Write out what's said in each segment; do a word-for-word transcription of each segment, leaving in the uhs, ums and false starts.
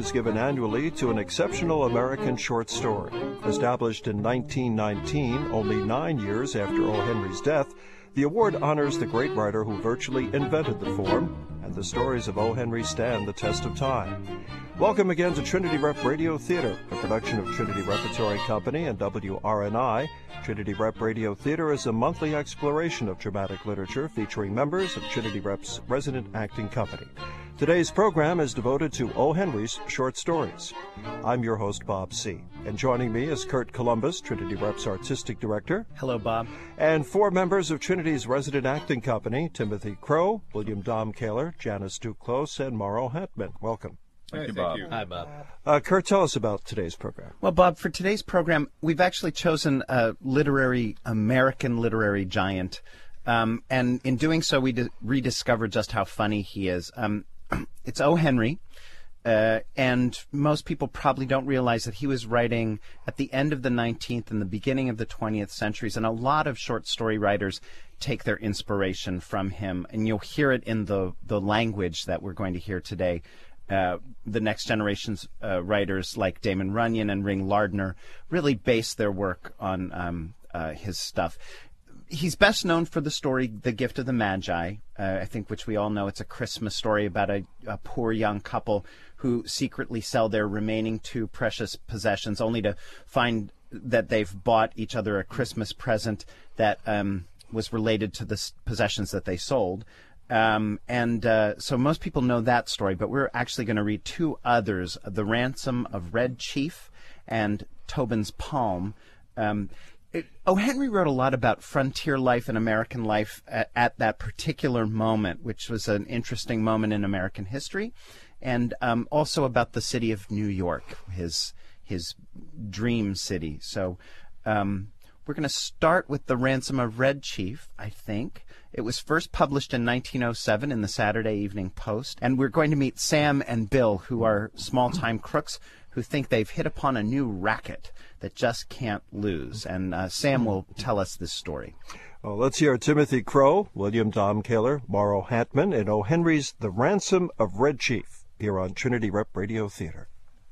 is given annually to an exceptional American short story. Established in nineteen nineteen, only nine years after O. Henry's death, the award honors the great writer who virtually invented the form, and the stories of O. Henry stand the test of time. Welcome again to Trinity Rep Radio Theater, a production of Trinity Repertory Company and W R N I. Trinity Rep Radio Theater is a monthly exploration of dramatic literature featuring members of Trinity Rep's resident acting company. Today's program is devoted to O. Henry's short stories. I'm your host, Bob C., and joining me is Kurt Columbus, Trinity Rep's artistic director. Hello, Bob. And four members of Trinity's resident acting company, Timothy Crow, William Domkaler, Janice Duclos, and Mauro Hatman. Welcome. Thank you, Bob. Hi, Bob. Uh, Kurt, tell us about today's program. Well, Bob, for today's program, we've actually chosen a literary, American literary giant. Um, and in doing so, we d- rediscovered just how funny he is. Um, it's O. Henry. Uh, and most people probably don't realize that he was writing at the end of the nineteenth and the beginning of the twentieth centuries. And a lot of short story writers take their inspiration from him. And you'll hear it in the, the language that we're going to hear today. Uh, the next generation's uh, writers like Damon Runyon and Ring Lardner really base their work on um, uh, his stuff. He's best known for the story The Gift of the Magi, uh, I think, which we all know. It's a Christmas story about a, a poor young couple who secretly sell their remaining two precious possessions only to find that they've bought each other a Christmas present that um, was related to the possessions that they sold. Um, and uh, so most people know that story, but we're actually going to read two others, The Ransom of Red Chief and Tobin's Palm. Um, it, O. Henry wrote a lot about frontier life and American life at, at that particular moment, which was an interesting moment in American history, and um, also about the city of New York, his his dream city. So um, we're going to start with The Ransom of Red Chief, I think. It was first published in nineteen oh seven in the Saturday Evening Post, and we're going to meet Sam and Bill, who are small-time crooks who think they've hit upon a new racket that just can't lose. And uh, Sam will tell us this story. Well, let's hear Timothy Crow, William Domkaler, Mauro Hatman, and O. Henry's The Ransom of Red Chief, here on Trinity Rep Radio Theater.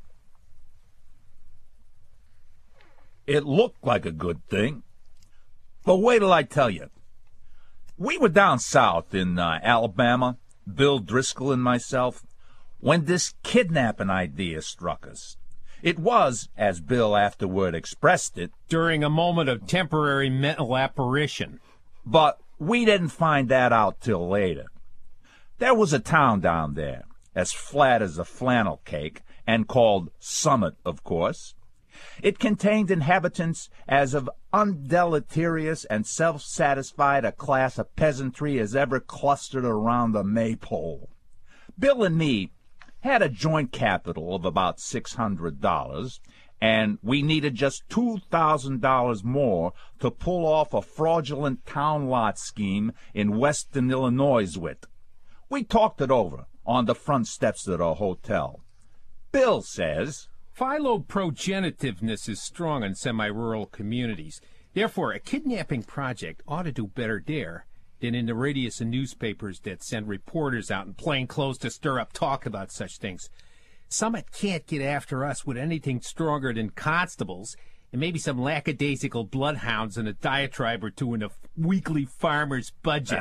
It looked like a good thing, but wait till I tell you. We were down south in uh, Alabama, Bill Driscoll and myself, when this kidnapping idea struck us. It was, as Bill afterward expressed it, during a moment of temporary mental apparition. But we didn't find that out till later. There was a town down there, as flat as a flannel cake, and called Summit, of course. It contained inhabitants as of undeleterious and self-satisfied a class of peasantry as ever clustered around the maypole. Bill and me had a joint capital of about six hundred dollars, and we needed just two thousand dollars more to pull off a fraudulent town lot scheme in western Illinois with. We talked it over on the front steps of the hotel. Bill says, Philoprogenitiveness is strong in semi-rural communities. Therefore, a kidnapping project ought to do better there than in the radius of newspapers that send reporters out in plain clothes to stir up talk about such things. Summit can't get after us with anything stronger than constables and maybe some lackadaisical bloodhounds and a diatribe or two in the weekly farmer's budget.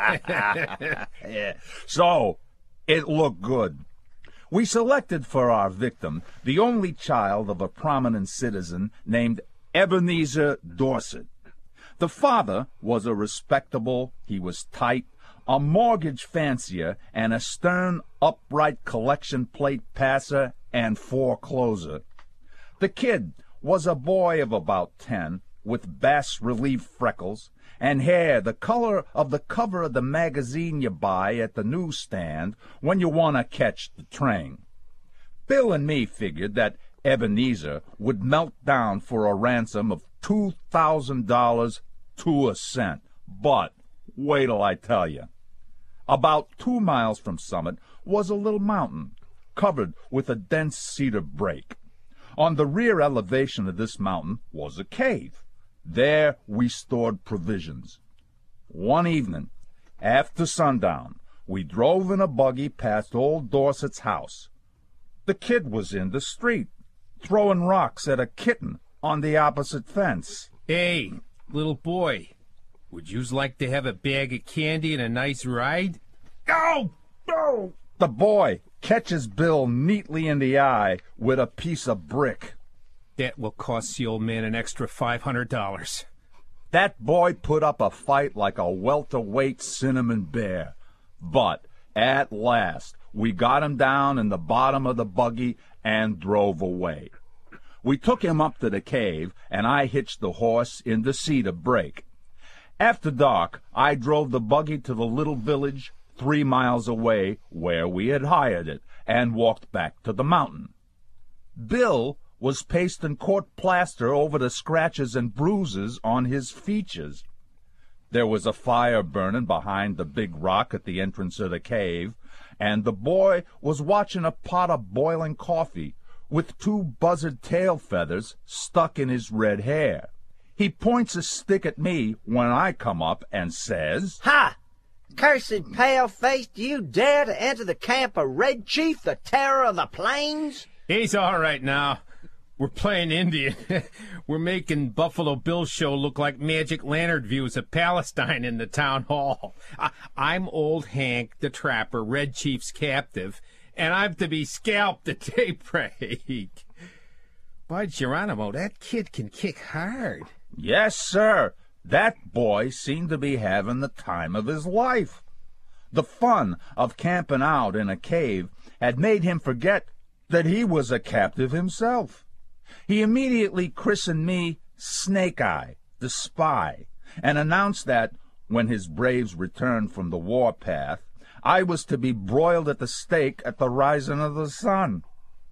Yeah. So, it looked good. We selected for our victim the only child of a prominent citizen named Ebenezer Dorset. The father was a respectable, he was tight, a mortgage fancier, and a stern, upright collection plate passer and forecloser. The kid was a boy of about ten, with bas-relief freckles, and hair the color of the cover of the magazine you buy at the newsstand when you want to catch the train. Bill and me figured that Ebenezer would melt down for a ransom of two thousand dollars to a cent. But wait till I tell you. About two miles from Summit was a little mountain, covered with a dense cedar brake. On the rear elevation of this mountain was a cave. There we stored provisions. One evening, after sundown, we drove in a buggy past old Dorset's house. The kid was in the street, throwing rocks at a kitten on the opposite fence. Hey, little boy, would yous like to have a bag of candy and a nice ride? Oh, no! The boy catches Bill neatly in the eye with a piece of brick. That will cost the old man an extra five hundred dollars. That boy put up a fight like a welterweight cinnamon bear. But at last, we got him down in the bottom of the buggy and drove away. We took him up to the cave, and I hitched the horse in the cedar brake. After dark, I drove the buggy to the little village three miles away where we had hired it, and walked back to the mountain. Bill was pasting court plaster over the scratches and bruises on his features. There was a fire burning behind the big rock at the entrance of the cave, and the boy was watching a pot of boiling coffee with two buzzard tail feathers stuck in his red hair. He points a stick at me when I come up and says, "Ha! Cursed pale-face, do you dare to enter the camp of Red Chief, the terror of the plains?" He's all right now. We're playing Indian. We're making Buffalo Bill's show look like Magic Lantern views of Palestine in the town hall. I- I'm old Hank, the trapper, Red Chief's captive, and I'm to be scalped at daybreak. By Geronimo, that kid can kick hard. "Yes, sir. That boy seemed to be having the time of his life. The fun of camping out in a cave had made him forget that he was a captive himself. He immediately christened me Snake Eye, the spy, and announced that, when his braves returned from the war path, I was to be broiled at the stake at the rising of the sun.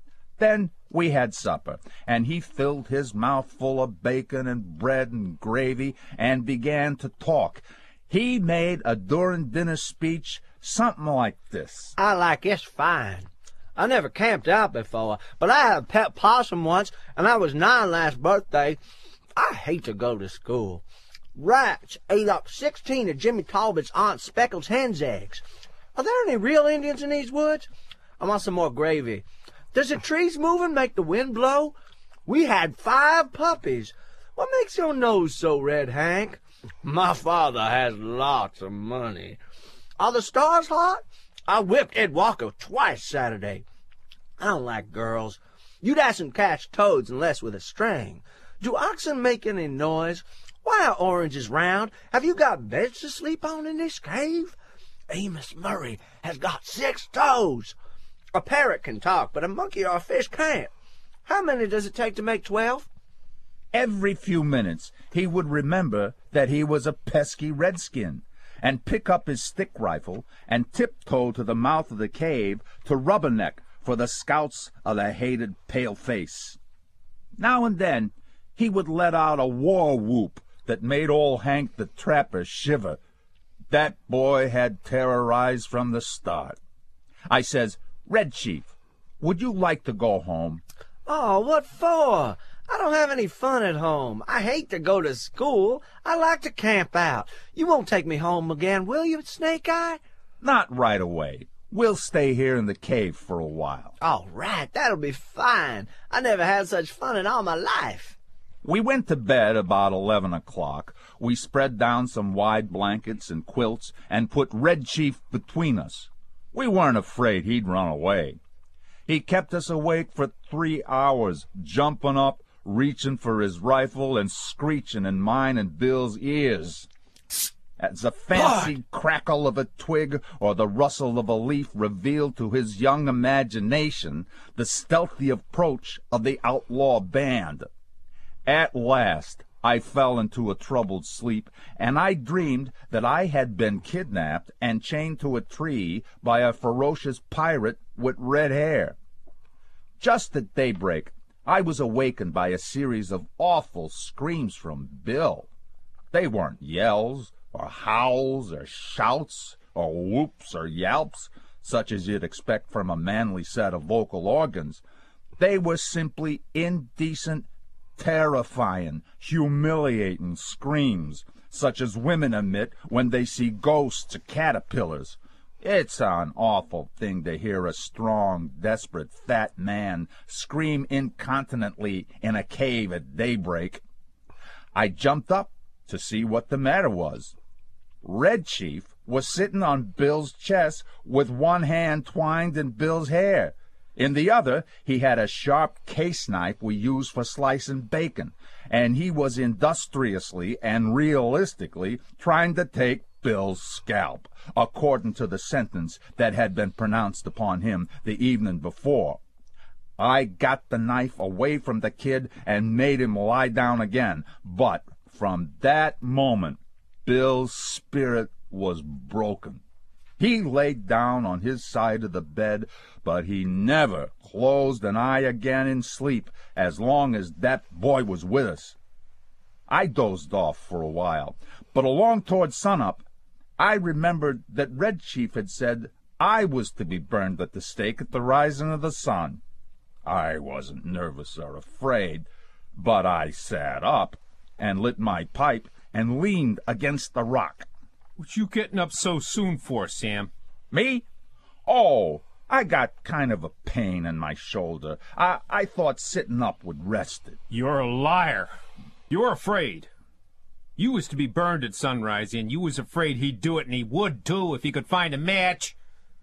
Then we had supper, and he filled his mouth full of bacon and bread and gravy and began to talk. He made a during dinner speech something like this. "I like this fine. I never camped out before, but I had a pet possum once, and I was nine last birthday. I hate to go to school. Rats ate up sixteen of Jimmy Talbot's Aunt Speckles' hen's eggs. Are there any real Indians in these woods? I want some more gravy. Does the trees moving make the wind blow? We had five puppies. What makes your nose so red, Hank? My father has lots of money. Are the stars hot? I whipped Ed Walker twice Saturday. I don't like girls. You'd ask him catch toads unless with a string. Do oxen make any noise? Why are oranges round? Have you got beds to sleep on in this cave? Amos Murray has got six toes. A parrot can talk, but a monkey or a fish can't. How many does it take to make twelve?" Every few minutes he would remember that he was a pesky redskin, and pick up his stick rifle and tiptoe to the mouth of the cave to rubberneck for the scouts of the hated pale-face. Now and then he would let out a war whoop that made old Hank the trapper shiver. That boy had terrorized from the start. I says, "Red Chief, would you like to go home?" "Oh, what for? I don't have any fun at home. I hate to go to school. I like to camp out. You won't take me home again, will you, Snake Eye?" "Not right away. We'll stay here in the cave for a while." "All right, that'll be fine. I never had such fun in all my life." We went to bed about eleven o'clock. We spread down some wide blankets and quilts and put Red Chief between us. We weren't afraid he'd run away. He kept us awake for three hours, jumping up, reaching for his rifle, and screeching in mine and Bill's ears. As the fancied crackle of a twig or the rustle of a leaf revealed to his young imagination the stealthy approach of the outlaw band. At last I fell into a troubled sleep, and I dreamed that I had been kidnapped and chained to a tree by a ferocious pirate with red hair. Just at daybreak, I was awakened by a series of awful screams from Bill. They weren't yells, or howls, or shouts, or whoops, or yelps, such as you'd expect from a manly set of vocal organs. They were simply indecent, terrifying, humiliating screams, such as women emit when they see ghosts or caterpillars. It's an awful thing to hear a strong, desperate, fat man scream incontinently in a cave at daybreak. I jumped up to see what the matter was. Red Chief was sitting on Bill's chest with one hand twined in Bill's hair. In the other, he had a sharp case knife we use for slicing bacon, and he was industriously and realistically trying to take Bill's scalp, according to the sentence that had been pronounced upon him the evening before. I got the knife away from the kid and made him lie down again, but from that moment, Bill's spirit was broken. He laid down on his side of the bed, but he never closed an eye again in sleep as long as that boy was with us. I dozed off for a while, but along toward sunup, I remembered that Red Chief had said I was to be burned at the stake at the rising of the sun. I wasn't nervous or afraid, but I sat up and lit my pipe and leaned against the rock. What you getting up so soon for, Sam? Me? Oh, I got kind of a pain in my shoulder. I, I thought sitting up would rest it. You're a liar. You're afraid. You was to be burned at sunrise, and you was afraid he'd do it, and he would, too, if he could find a match.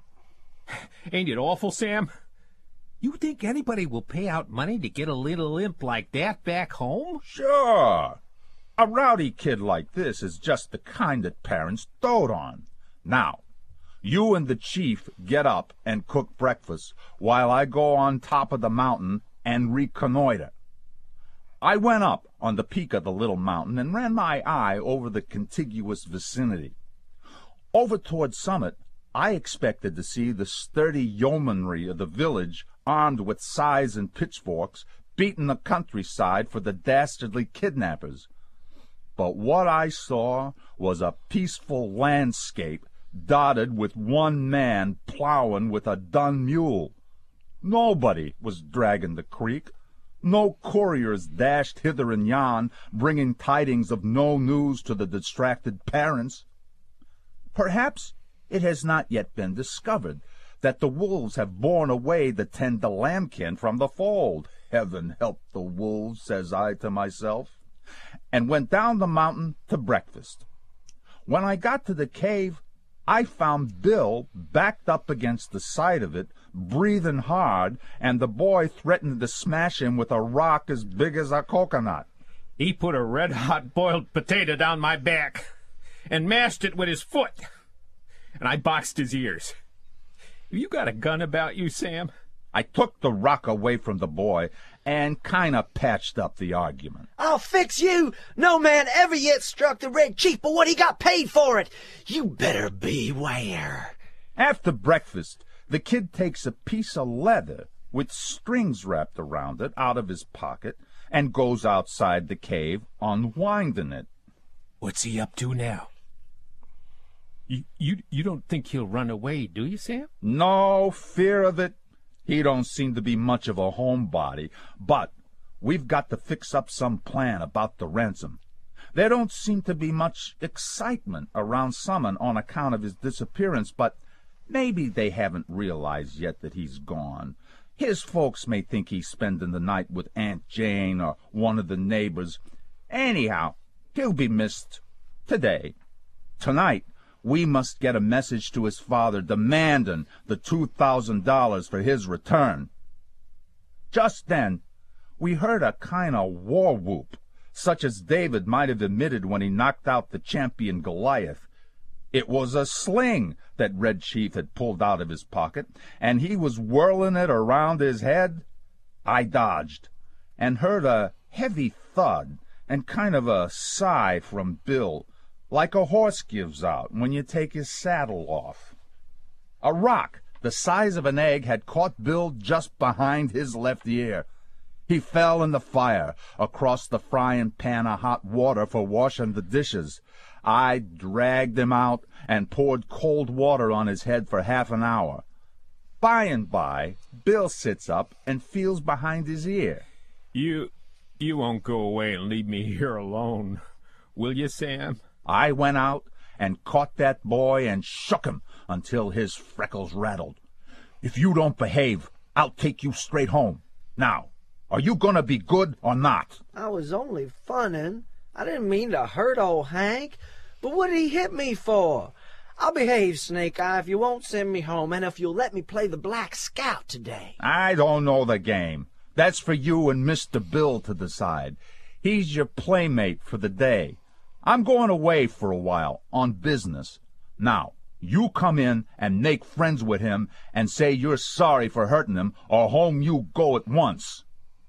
Ain't it awful, Sam? You think anybody will pay out money to get a little imp like that back home? Sure. A rowdy kid like this is just the kind that parents dote on. Now, you and the chief get up and cook breakfast while I go on top of the mountain and reconnoiter. I went up on the peak of the little mountain and ran my eye over the contiguous vicinity. Over toward Summit, I expected to see the sturdy yeomanry of the village armed with scythes and pitchforks, beating the countryside for the dastardly kidnappers. But what I saw was a peaceful landscape dotted with one man plowing with a dun mule. Nobody was dragging the creek. No couriers dashed hither and yon, bringing tidings of no news to the distracted parents. Perhaps it has not yet been discovered that the wolves have borne away the tender lambkin from the fold. Heaven help the wolves, says I to myself, and went down the mountain to breakfast. When I got to the cave, I found Bill backed up against the side of it, breathing hard, and the boy threatened to smash him with a rock as big as a coconut. He put a red-hot boiled potato down my back and mashed it with his foot, and I boxed his ears. Have you got a gun about you, Sam? I took the rock away from the boy and kind of patched up the argument. I'll fix you. No man ever yet struck the Red Chief but what he got paid for it. You better beware. After breakfast, the kid takes a piece of leather with strings wrapped around it out of his pocket and goes outside the cave, unwinding it. What's he up to now? You, you, you don't think he'll run away, do you, Sam? No fear of it. He don't seem to be much of a homebody, but we've got to fix up some plan about the ransom. There don't seem to be much excitement around Summon on account of his disappearance, but maybe they haven't realized yet that he's gone. His folks may think he's spending the night with Aunt Jane or one of the neighbors. Anyhow, he'll be missed today. Tonight, we must get a message to his father demanding the two thousand dollars for his return. Just then, we heard a kind of war whoop, such as David might have emitted when he knocked out the champion Goliath. It was a sling that Red Chief had pulled out of his pocket, and he was whirling it around his head. I dodged, and heard a heavy thud and kind of a sigh from Bill, like a horse gives out when you take his saddle off. A rock the size of an egg had caught Bill just behind his left ear. He fell in the fire across the frying pan of hot water for washing the dishes. I dragged him out and poured cold water on his head for half an hour. By and by, Bill sits up and feels behind his ear. You, you won't go away and leave me here alone, will you, Sam? I went out and caught that boy and shook him until his freckles rattled. If you don't behave, I'll take you straight home. Now, are you gonna be good or not? I was only funnin'. I didn't mean to hurt old Hank. But what did he hit me for? I'll behave, Snake Eye, if you won't send me home, and if you'll let me play the Black Scout today. I don't know the game. That's for you and Mister Bill to decide. He's your playmate for the day. I'm going away for a while, on business. Now, you come in and make friends with him and say you're sorry for hurting him, or home you go at once.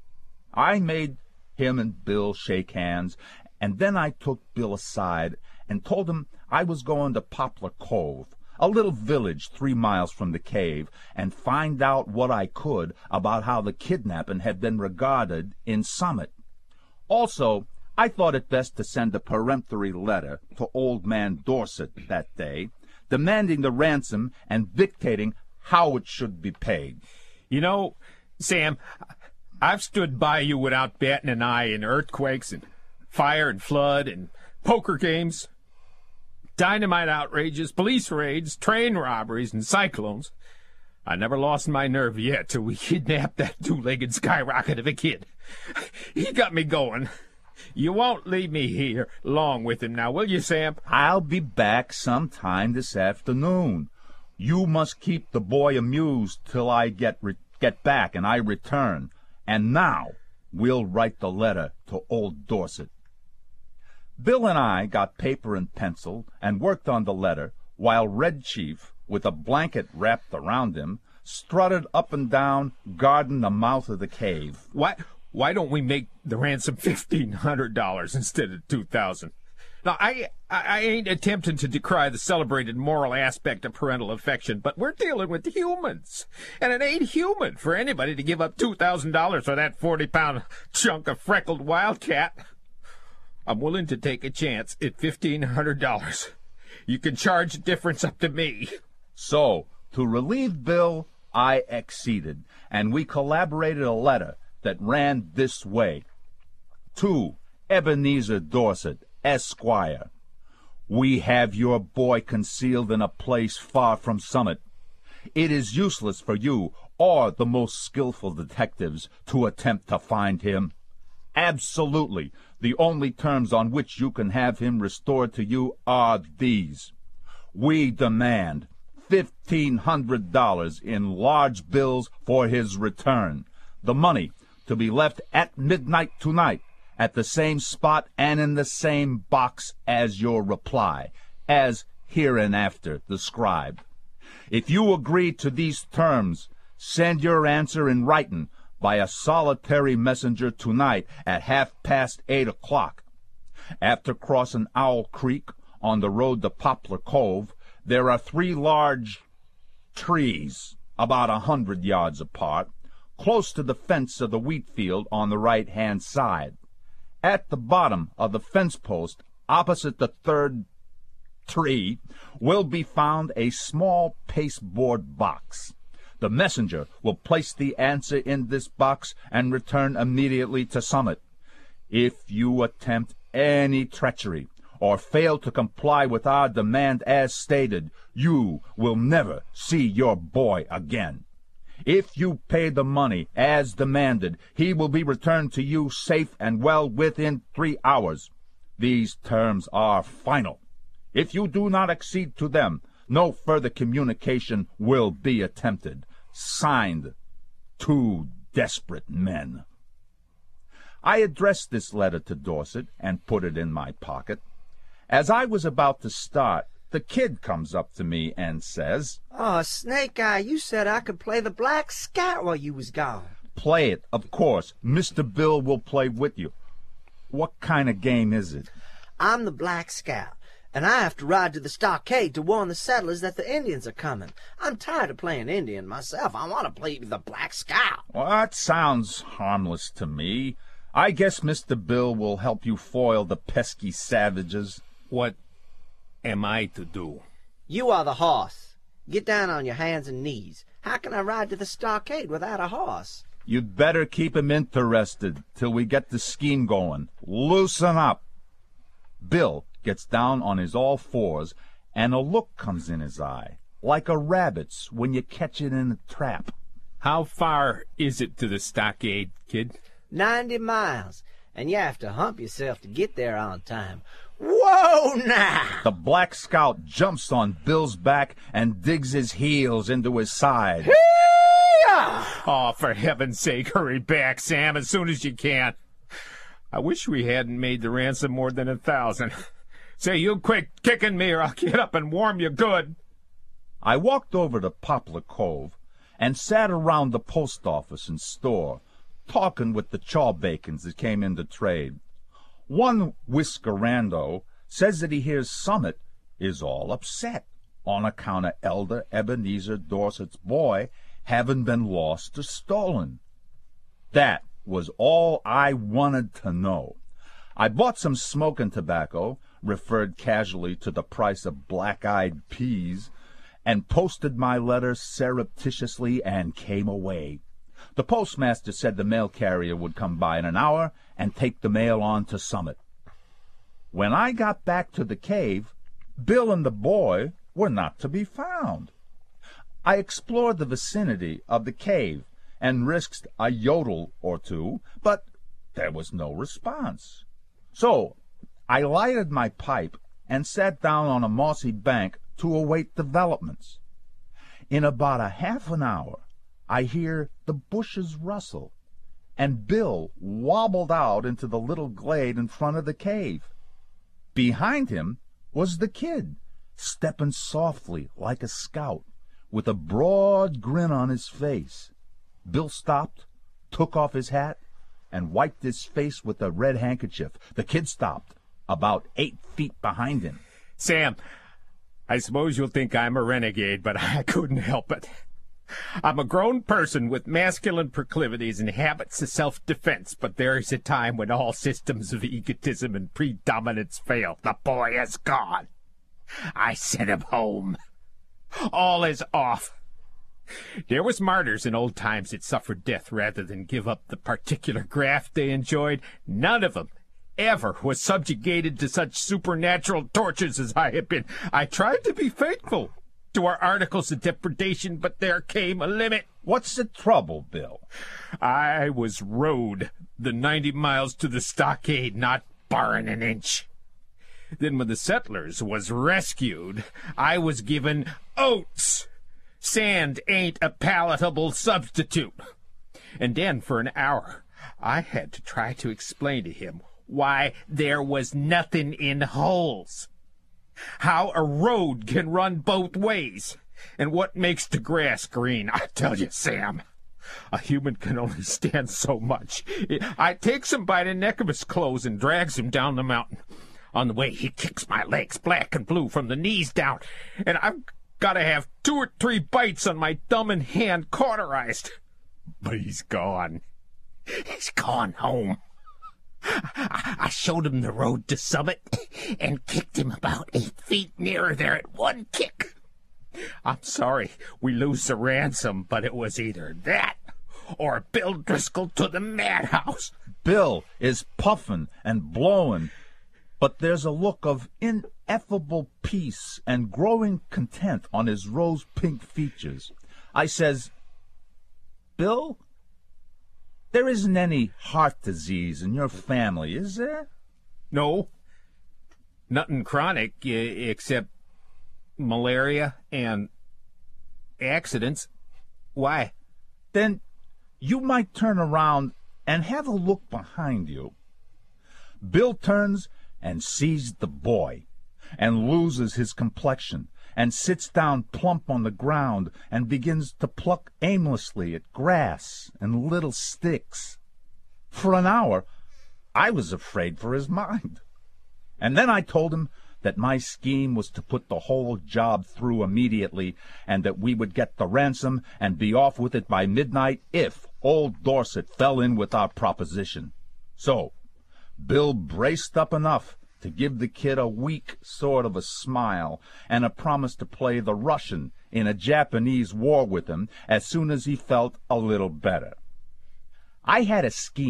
I made him and Bill shake hands, and then I took Bill aside and told him I was going to Poplar Cove, a little village three miles from the cave, and find out what I could about how the kidnapping had been regarded in Summit. Also, I thought it best to send a peremptory letter to Old Man Dorset that day, demanding the ransom and dictating how it should be paid. You know, Sam, I've stood by you without batting an eye in earthquakes and fire and flood and poker games, dynamite outrages, police raids, train robberies, and cyclones. I never lost my nerve yet till we kidnapped that two-legged skyrocket of a kid. He got me going. You won't leave me here long with him now, will you, Sam? I'll be back sometime this afternoon. You must keep the boy amused till I get re- get back and I return. And now we'll write the letter to old Dorset. Bill and I got paper and pencil and worked on the letter, while Red Chief, with a blanket wrapped around him, strutted up and down, guarding the mouth of the cave. Why, why don't we make the ransom fifteen hundred dollars instead of two thousand dollars? Now, I, I ain't attempting to decry the celebrated moral aspect of parental affection, but we're dealing with humans, and it ain't human for anybody to give up two thousand dollars for that forty-pound chunk of freckled wildcat. I'm willing to take a chance at fifteen hundred dollars. You can charge the difference up to me. So, to relieve Bill, I acceded, and we collaborated a letter that ran this way. To Ebenezer Dorset, Esquire. We have your boy concealed in a place far from Summit. It is useless for you or the most skillful detectives to attempt to find him. Absolutely, the only terms on which you can have him restored to you are these. We demand fifteen hundred dollars in large bills for his return, the money to be left at midnight tonight, at the same spot and in the same box as your reply, as hereinafter described. If you agree to these terms, send your answer in writing by a solitary messenger tonight at half past eight o'clock. After crossing Owl Creek on the road to Poplar Cove, there are three large trees about a hundred yards apart, close to the fence of the wheat field on the right-hand side. At the bottom of the fence post, opposite the third tree, will be found a small pasteboard box. The messenger will place the answer in this box and return immediately to Summit. If you attempt any treachery or fail to comply with our demand as stated, you will never see your boy again. If you pay the money as demanded, he will be returned to you safe and well within three hours. These terms are final. If you do not accede to them, no further communication will be attempted. Signed, Two Desperate Men. I addressed this letter to Dorset and put it in my pocket. As I was about to start, the kid comes up to me and says, Oh, Snake Eye, you said I could play the Black Scout while you was gone. Play it, of course. Mister Bill will play with you. What kind of game is it? I'm the Black Scout, and I have to ride to the stockade to warn the settlers that the Indians are coming. I'm tired of playing Indian myself. I want to play the Black Scout. Well, that sounds harmless to me. I guess Mister Bill will help you foil the pesky savages. What am I to do? You are the horse. Get down on your hands and knees. How can I ride to the stockade without a horse? You'd better keep him interested till we get the scheme going. Loosen up. Bill gets down on his all fours, and a look comes in his eye, like a rabbit's when you catch it in a trap. How far is it to the stockade, kid? Ninety miles, and you have to hump yourself to get there on time. Whoa, now! The Black Scout jumps on Bill's back and digs his heels into his side. Hee-yah! Oh, for heaven's sake, hurry back, Sam, as soon as you can. I wish we hadn't made the ransom more than a thousand. Say, you quit kicking me or I'll get up and warm you good. I walked over to Poplar Cove and sat around the post office and store, talking with the chawbacons that came in to trade. One whiskerando says that he hears Summit is all upset on account of Elder Ebenezer Dorset's boy having been lost or stolen. That was all I wanted to know. I bought some smoking tobacco, referred casually to the price of black-eyed peas, and posted my letter surreptitiously and came away. The postmaster said the mail carrier would come by in an hour and take the mail on to Summit. When I got back to the cave, Bill and the boy were not to be found. I explored the vicinity of the cave and risked a yodel or two, but there was no response. So I lighted my pipe and sat down on a mossy bank to await developments. In about a half an hour, I hear the bushes rustle, and Bill wobbled out into the little glade in front of the cave. Behind him was the kid, stepping softly like a scout, with a broad grin on his face. Bill stopped, took off his hat, and wiped his face with a red handkerchief. The kid stopped, about eight feet behind him. Sam, I suppose you'll think I'm a renegade, but I couldn't help it. I'm a grown person with masculine proclivities and habits of self-defense, but there is a time when all systems of egotism and predominance fail. The boy is gone. I sent him home. All is off. There was martyrs in old times that suffered death rather than give up the particular graft they enjoyed. None of them ever was subjugated to such supernatural tortures as I have been. I tried to be faithful to our articles of depredation, but there came a limit. What's the trouble, Bill? I was rode the ninety miles to the stockade, not barring an inch. Then when the settlers was rescued, I was given oats. Sand ain't a palatable substitute. And then for an hour, I had to try to explain to him why there was nothing in holes, how a road can run both ways, and what makes the grass green. I tell you, Sam, a human can only stand so much. I takes him by the neck of his clothes and drags him down the mountain. On the way, he kicks my legs black and blue from the knees down, and I've got to have two or three bites on my thumb and hand cauterized. But he's gone. He's gone home. I, I showed him the road to Summit and kicked him about eight feet nearer there at one kick. I'm sorry we lose the ransom, but it was either that or Bill Driscoll to the madhouse. Bill is puffing and blowing, but there's a look of ineffable peace and growing content on his rose-pink features. I says, Bill, there isn't any heart disease in your family, is there? No, nothing chronic uh, except malaria and accidents. Why? Then you might turn around and have a look behind you. Bill turns and sees the boy, and loses his complexion, and sits down plump on the ground, and begins to pluck aimlessly at grass and little sticks. For an hour, I was afraid for his mind. And then I told him that my scheme was to put the whole job through immediately, and that we would get the ransom and be off with it by midnight if old Dorset fell in with our proposition. So Bill braced up enough to give the kid a weak sort of a smile and a promise to play the Russian in a Japanese war with him as soon as he felt a little better. I had a scheme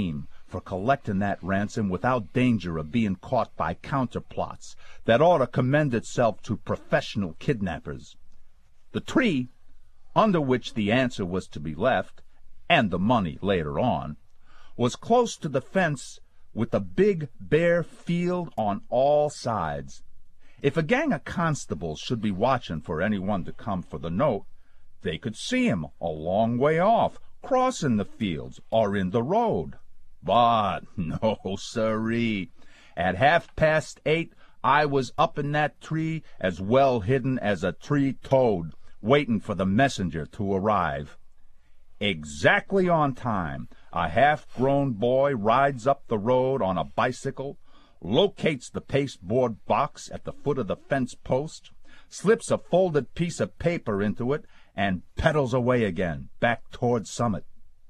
for collecting that ransom without danger of being caught by counterplots that ought to commend itself to professional kidnappers. The tree, under which the answer was to be left, and the money later on, was close to the fence with a big bare field on all sides. If a gang of constables should be watching for anyone to come for the note, they could see him a long way off, crossing the fields or in the road. But no, sirree. At half past eight, I was up in that tree as well hidden as a tree toad, waiting for the messenger to arrive. Exactly on time, a half-grown boy rides up the road on a bicycle, locates the pasteboard box at the foot of the fence post, slips a folded piece of paper into it, and pedals away again, back toward Summit.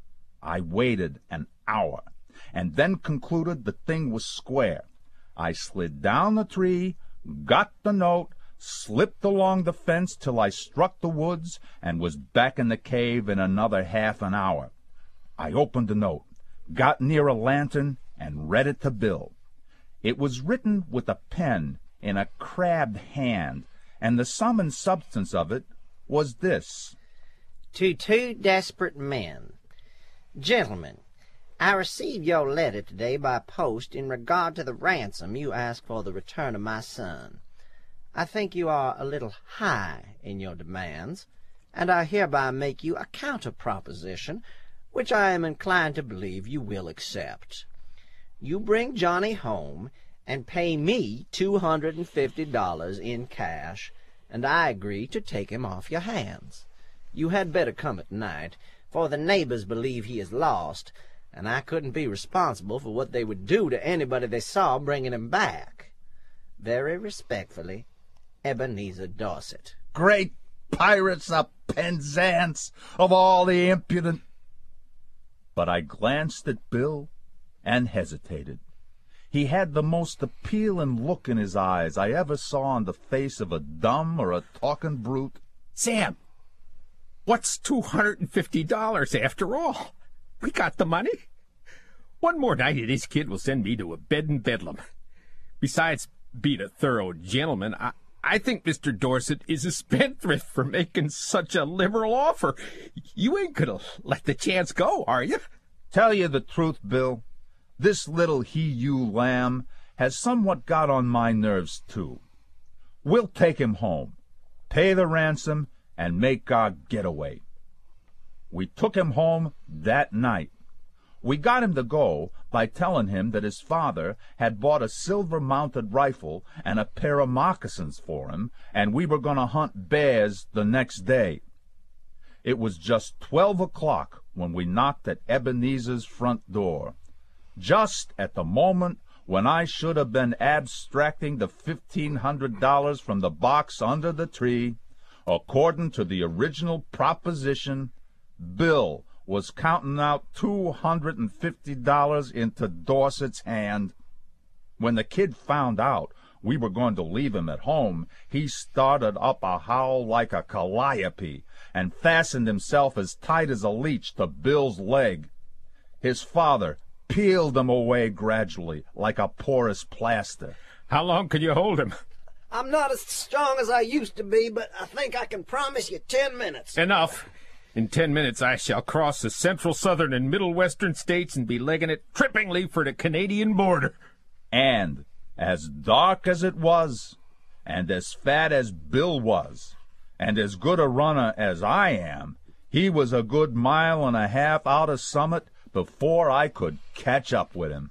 I waited an hour, and then concluded the thing was square. I slid down the tree, got the note, slipped along the fence till I struck the woods, and was back in the cave in another half an hour. I opened the note, got near a lantern, and read it to Bill. It was written with a pen in a crabbed hand, and the sum and substance of it was this. To two desperate men. Gentlemen, I received your letter today by post in regard to the ransom you ask for the return of my son. I think you are a little high in your demands, and I hereby make you a counter-proposition, which I am inclined to believe you will accept. You bring Johnny home and pay me two hundred and fifty dollars in cash, and I agree to take him off your hands. You had better come at night, for the neighbors believe he is lost, and I couldn't be responsible for what they would do to anybody they saw bringing him back. Very respectfully, Ebenezer Dorset. Great pirates of Penzance, of all the impudent... But I glanced at Bill and hesitated. He had the most appealing look in his eyes I ever saw on the face of a dumb or a talking brute. Sam, what's two hundred and fifty dollars after all? We got the money. One more night of this kid will send me to a bed in Bedlam. Besides being a thorough gentleman, I, I think Mister Dorset is a spendthrift for making such a liberal offer. You ain't gonna let the chance go, are you? Tell you the truth, Bill, this little he-you lamb has somewhat got on my nerves, too. We'll take him home, pay the ransom, and make our getaway. We took him home that night. We got him to go by telling him that his father had bought a silver-mounted rifle and a pair of moccasins for him, and we were going to hunt bears the next day. It was just twelve o'clock when we knocked at Ebenezer's front door, just at the moment when I should have been abstracting the fifteen hundred dollars from the box under the tree. According to the original proposition, Bill was counting out two hundred and fifty dollars into Dorset's hand. When the kid found out we were going to leave him at home, he started up a howl like a calliope and fastened himself as tight as a leech to Bill's leg. His father peeled him away gradually like a porous plaster. How long can you hold him? I'm not as strong as I used to be, but I think I can promise you ten minutes. Enough. In ten minutes I shall cross the central, southern, and middle western states and be legging it trippingly for the Canadian border. And as dark as it was, and as fat as Bill was, and as good a runner as I am, he was a good mile and a half out of Summit before I could catch up with him.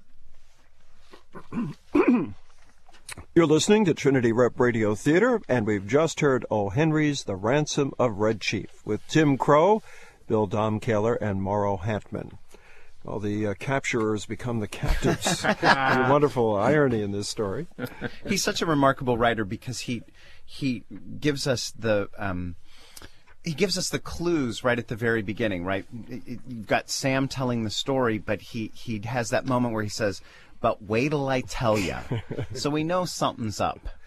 You're listening to Trinity Rep Radio Theater, and we've just heard O. Henry's The Ransom of Red Chief with Tim Crow, Bill Domkaler, and Morrow Hantman. Well, the uh, capturers become the captives. A wonderful irony in this story. He's such a remarkable writer because he he gives us the um, he gives us the clues right at the very beginning. Right, you've got Sam telling the story, but he he has that moment where he says, "But wait till I tell ya." So we know something's up.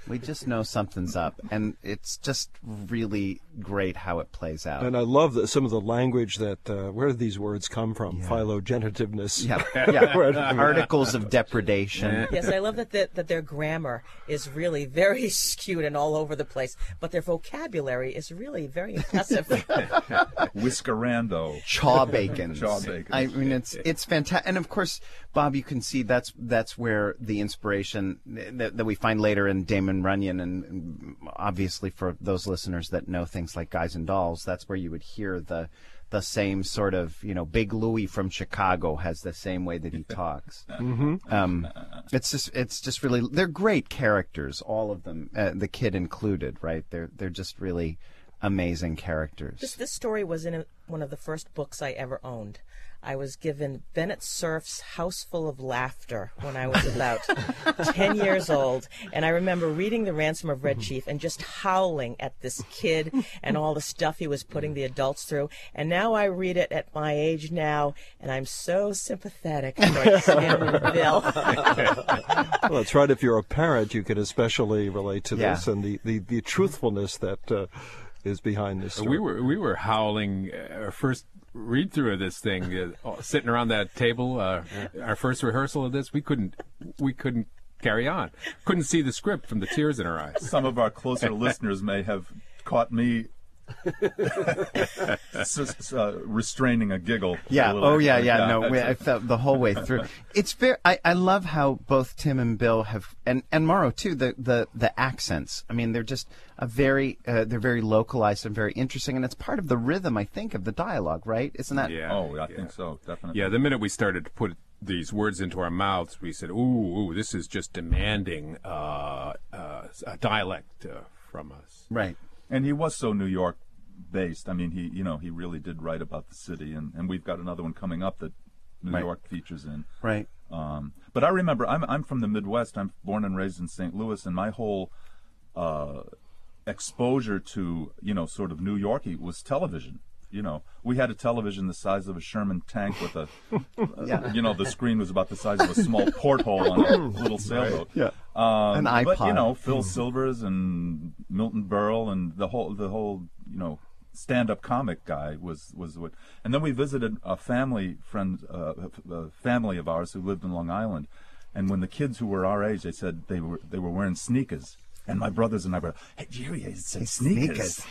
We just know something's up, and it's just really great how it plays out. And I love the, some of the language that, uh, where do these words come from? Yeah. Philogenitiveness. Yeah, yeah. Articles of depredation. Yes, I love that, that that their grammar is really very skewed and all over the place, but their vocabulary is really very impressive. Whiskerando. Chaw bacon. Chaw bacon. I mean, it's it's fantastic, and of course, Bob, you can see that's that's where the inspiration that, that we find later in Damon Runyon, and, and obviously for those listeners that know things like Guys and Dolls, that's where you would hear the the same sort of, you know, Big Louie from Chicago has the same way that he talks. Mm-hmm. Um, it's just it's just really, they're great characters, all of them, uh, the kid included, right? They're they're just really amazing characters. This, this story was in a, one of the first books I ever owned. I was given Bennett Cerf's House Full of Laughter when I was about ten years old. And I remember reading The Ransom of Red Chief and just howling at this kid and all the stuff he was putting the adults through. And now I read it at my age now, and I'm so sympathetic towards Sam and Bill. Well, that's right. If you're a parent, you can especially relate to Yeah. this and the, the, the truthfulness that uh, is behind this story. We were we were howling uh, our first read through of this thing, uh, sitting around that table. Uh, our first rehearsal of this, we couldn't we couldn't carry on. Couldn't see the script from the tears in our eyes. Some of our closer listeners may have caught me s- s- uh, restraining a giggle. Yeah. a little. Oh, yeah, yeah. No, we, I felt the whole way through. It's very. I, I love how both Tim and Bill have, and and Morrow too. The the the accents. I mean, they're just a very. Uh, they're very localized and very interesting, and it's part of the rhythm, I think, of the dialogue. Right? Isn't that? Yeah. Oh, I yeah. think so, definitely. Yeah, the minute we started to put these words into our mouths, we said, "Ooh, ooh this is just demanding uh, uh, a dialect uh, from us." Right. And he was so New York based. I mean, he you know he really did write about the city, and, and we've got another one coming up that New Right. York features in. Right. Um, but I remember, I'm I'm from the Midwest. I'm born and raised in Saint Louis, and my whole uh, exposure to you know sort of New Yorkie was television. You know, we had a television the size of a Sherman tank with a, Yeah. uh, you know, the screen was about the size of a small porthole on a little sailboat. Yeah. Um, An But you iPod. know, Phil Silvers and Milton Berle and the whole the whole you know stand-up comic guy was was what. And then we visited a family friend, uh, a family of ours who lived in Long Island, and when the kids who were our age, they said they were they were wearing sneakers. And my brothers and I were, hey, Jerry, it said sneakers.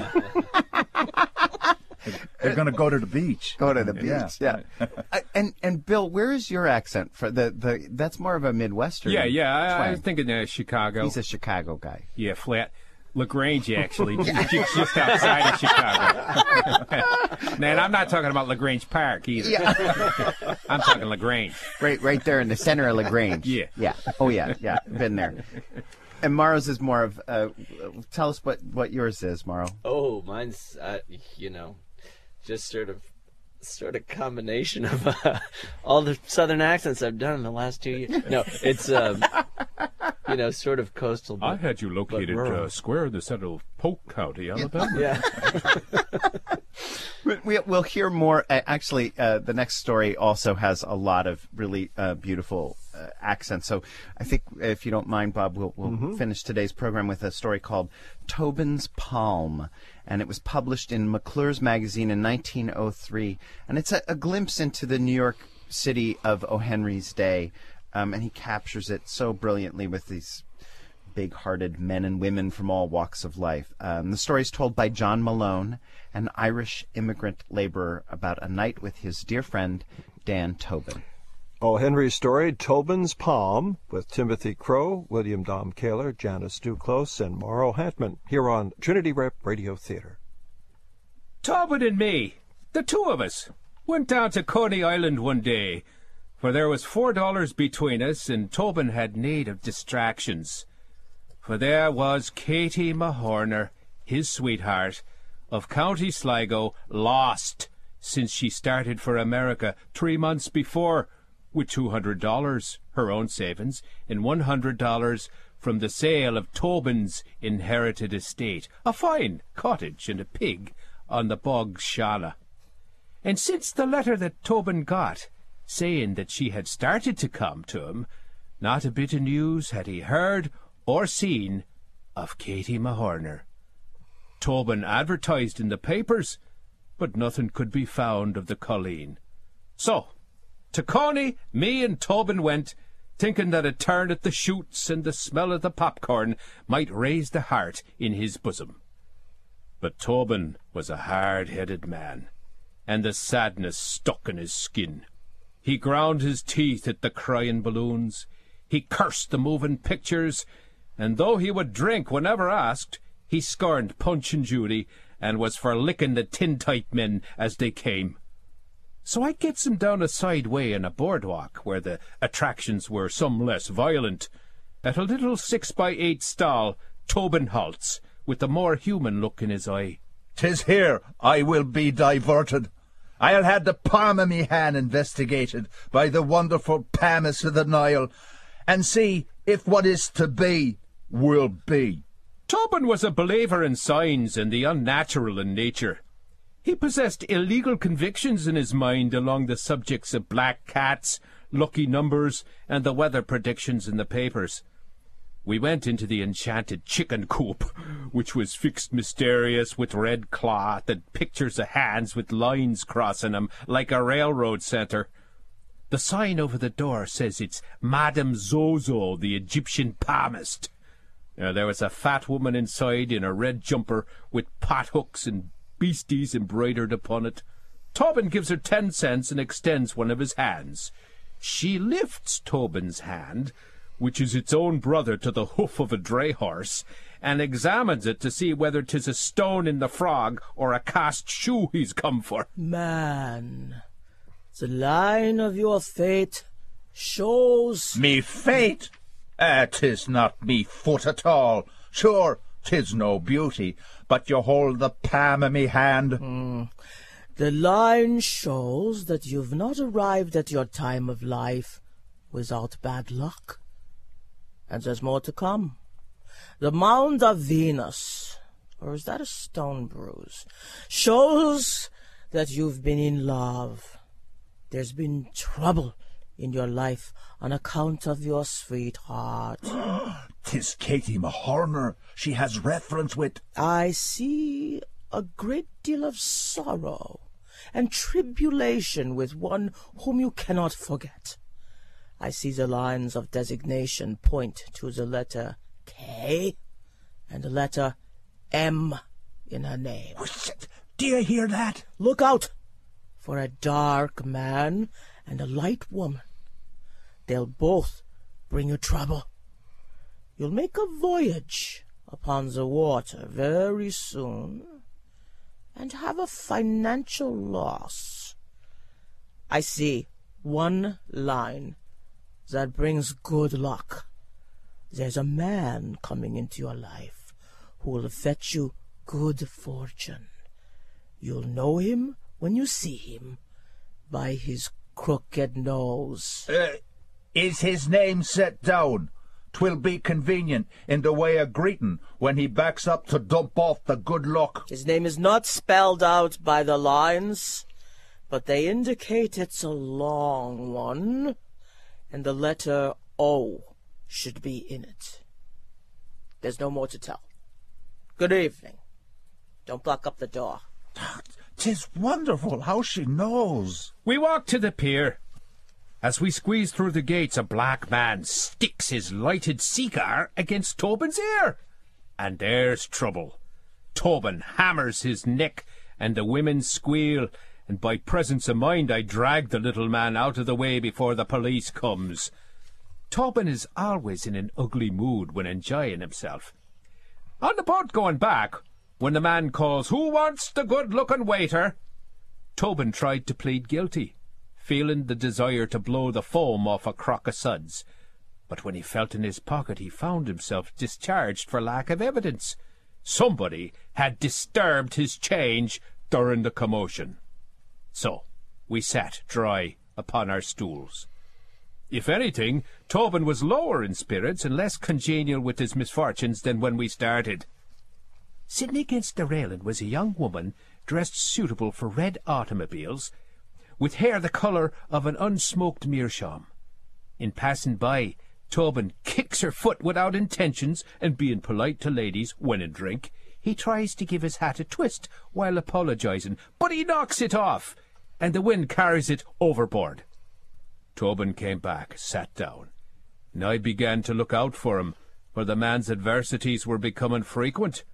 They're going to go to the beach. Go to the beach. Yeah. Yeah. I, and and Bill, where is your accent for the the? That's more of a Midwestern. Yeah, yeah. I, I twang. was thinking uh, Chicago. He's a Chicago guy. Yeah, flat. LaGrange, actually, just, just outside of Chicago. Man, I'm not talking about LaGrange Park either. Yeah. I'm talking LaGrange. Right, right there in the center of LaGrange. Yeah. Yeah. Oh yeah, yeah. Been there. And Morrow's is more of. Uh, tell us what what yours is, Morrow. Oh, mine's, uh, you know, just sort of, sort of combination of uh, all the Southern accents I've done in the last two years. No, it's, um, you know, sort of coastal. I But, had you located rural. uh, square in the center of Polk County, Alabama. yeah. We, we'll hear more. Uh, actually, uh, the next story also has a lot of really uh, beautiful uh, accents. So I think, if you don't mind, Bob, we'll, we'll finish today's program with a story called Tobin's Palm. And it was published in McClure's magazine in nineteen oh three. And it's a, a glimpse into the New York City of O. Henry's day. Um, and he captures it so brilliantly with these big-hearted men and women from all walks of life. Um, the story is told by John Malone, an Irish immigrant laborer, about a night with his dear friend, Dan Tobin. O. Henry's story, Tobin's Palm, with Timothy Crow, William Dom Kaler, Janice Duclos, and Morrow Hantman, here on Trinity Rep Radio Theater. Tobin and me, the two of us, went down to Coney Island one day, for there was four dollars between us, and Tobin had need of distractions. For there was Katie Mahorner, his sweetheart, of County Sligo, lost since she started for America three months before, with two hundred dollars, her own savings, and one hundred dollars from the sale of Tobin's inherited estate, a fine cottage and a pig on the Bog Shala. And since the letter that Tobin got, saying that she had started to come to him, not a bit of news had he heard or seen of Katie Mahorner. Tobin advertised in the papers, but nothing could be found of the colleen. So, to Coney, me and Tobin went, thinking that a turn at the shoots and the smell of the popcorn might raise the heart in his bosom. But Tobin was a hard-headed man, and the sadness stuck in his skin. He ground his teeth at the crying balloons, he cursed the moving pictures, and though he would drink whenever asked, he scorned Punch and Judy, and was for licking the tin-type men as they came. So I gets him down a side way in a boardwalk, where the attractions were some less violent. At a little six-by-eight stall, Tobin halts, with the more human look in his eye. "'Tis here I will be diverted. I'll have the palm of me hand investigated by the wonderful Palmas of the Nile, and see if what is to be will be." Tobin was a believer in signs and the unnatural in nature. He possessed illegal convictions in his mind along the subjects of black cats, lucky numbers, and the weather predictions in the papers. We went into the enchanted chicken coop, which was fixed mysterious with red cloth and pictures of hands with lines crossing 'em like a railroad centre. The sign over the door says it's Madame Zozo, the Egyptian palmist. Now, there was a fat woman inside in a red jumper with pothooks and beasties embroidered upon it. Tobin gives her ten cents and extends one of his hands. She lifts Tobin's hand, which is its own brother to the hoof of a dray horse, and examines it to see whether 'tis a stone in the frog or a cast shoe he's come for. Man, the line of your fate shows... "Me fate? Ah, 'tis not me foot at all. Sure, 'tis no beauty, but you hold the palm of me hand." Mm. The line shows that you've not arrived at your time of life without bad luck. And there's more to come. The Mound of Venus, or is that a stone bruise, shows that you've been in love. There's been trouble in your life on account of your sweetheart. "'Tis Katie Mahorner. She has reference with..." I see a great deal of sorrow and tribulation with one whom you cannot forget. I see the lines of designation point to the letter K and the letter M in her name. Do you hear that? Look out for a dark man and a light woman. They'll both bring you trouble. You'll make a voyage upon the water very soon and have a financial loss. I see one line that brings good luck. There's a man coming into your life who will fetch you good fortune. You'll know him when you see him by his crooked nose. Uh, is his name set down? 'Twill be convenient in the way of greeting when he backs up to dump off the good luck. His name is not spelled out by the lines, but they indicate it's a long one, and the letter O should be in it. There's no more to tell. Good evening. Don't block up the door. 'Tis wonderful how she knows. We walk to the pier. As we squeeze through the gates, a black man sticks his lighted cigar against Tobin's ear. And there's trouble. Tobin hammers his neck, and the women squeal, and by presence of mind I drag the little man out of the way before the police comes. Tobin is always in an ugly mood when enjoying himself. On the boat going back, when the man calls, "Who wants the good-looking waiter?" Tobin tried to plead guilty, feeling the desire to blow the foam off a crock of suds. But when he felt in his pocket, he found himself discharged for lack of evidence. Somebody had disturbed his change during the commotion. So we sat dry upon our stools. If anything, Tobin was lower in spirits and less congenial with his misfortunes than when we started. Sitting against the railing was a young woman dressed suitable for red automobiles, with hair the colour of an unsmoked meerschaum. In passing by, Tobin kicks her foot without intentions, and being polite to ladies when in drink, he tries to give his hat a twist while apologising, but he knocks it off, and the wind carries it overboard. Tobin came back, sat down, and I began to look out for him, for the man's adversities were becoming frequent.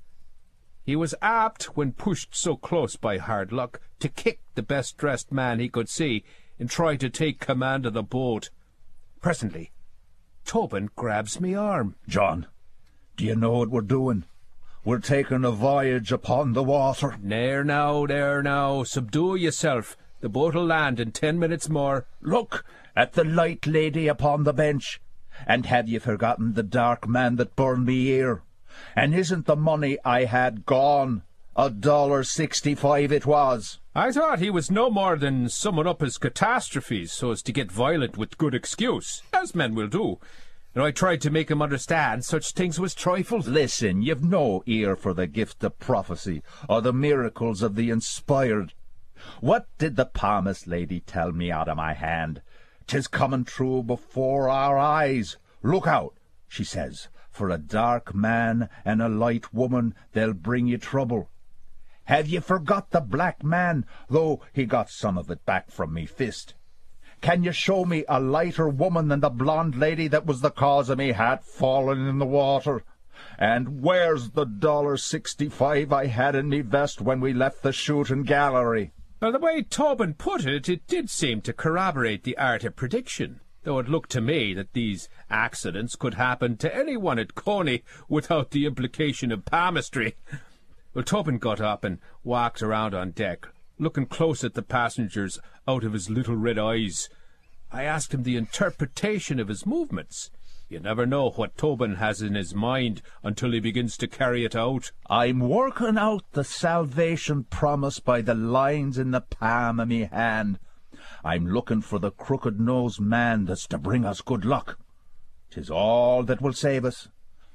He was apt, when pushed so close by hard luck, to kick the best-dressed man he could see and try to take command of the boat. Presently, Tobin grabs me arm. John, do you know what we're doing? We're taking a voyage upon the water. There now, there now, subdue yourself. The boat'll land in ten minutes more. Look at the light lady upon the bench. And have you forgotten the dark man that burned me ear? And isn't the money I had gone? A dollar sixty-five it was. I thought he was no more than summing up his catastrophes so as to get violent with good excuse, as men will do. And I tried to make him understand such things was trifles. Listen, you've no ear for the gift of prophecy or the miracles of the inspired. What did the palmist lady tell me out of my hand? 'Tis coming true before our eyes. Look out, she says, for a dark man and a light woman, they'll bring you trouble. Have you forgot the black man, though he got some of it back from me fist? Can you show me a lighter woman than the blonde lady that was the cause of me hat falling in the water? And where's the dollar sixty-five I had in me vest when we left the shooting gallery? Well, the way Tobin put it, it did seem to corroborate the art of prediction, though it looked to me that these accidents could happen to anyone at Coney without the implication of palmistry. Well, Tobin got up and walked around on deck, looking close at the passengers out of his little red eyes. I asked him the interpretation of his movements. You never know what Tobin has in his mind until he begins to carry it out. I'm working out the salvation promised by the lines in the palm of me hand. I'm looking for the crooked-nosed man that's to bring us good luck. 'Tis all that will save us.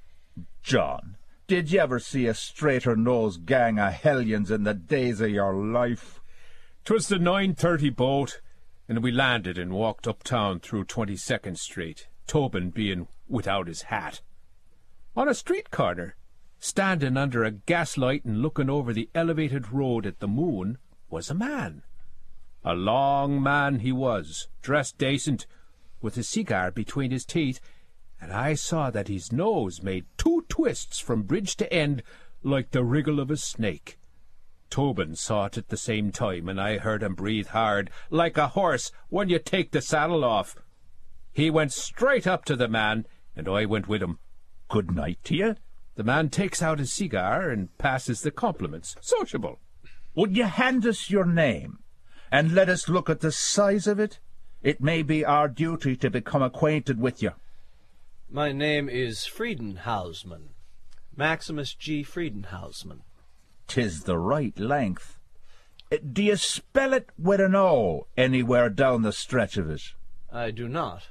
John, did you ever see a straighter-nosed gang of hellions in the days of your life? 'Twas the nine thirty boat, and we landed and walked uptown through twenty-second Street, Tobin being without his hat. On a street corner, standing under a gaslight and looking over the elevated road at the moon, was a man. A long man he was, dressed decent, with a cigar between his teeth, and I saw that his nose made two twists from bridge to end like the wriggle of a snake. Tobin saw it at the same time, and I heard him breathe hard, like a horse when you take the saddle off. He went straight up to the man, and I went with him. Good night to you. The man takes out his cigar and passes the compliments. Sociable. Would you hand us your name, and let us look at the size of it? It may be our duty to become acquainted with you. My name is Friedenhausman, Maximus G. Friedenhausman. 'Tis the right length. Uh, Do you spell it with an O anywhere down the stretch of it? I do not.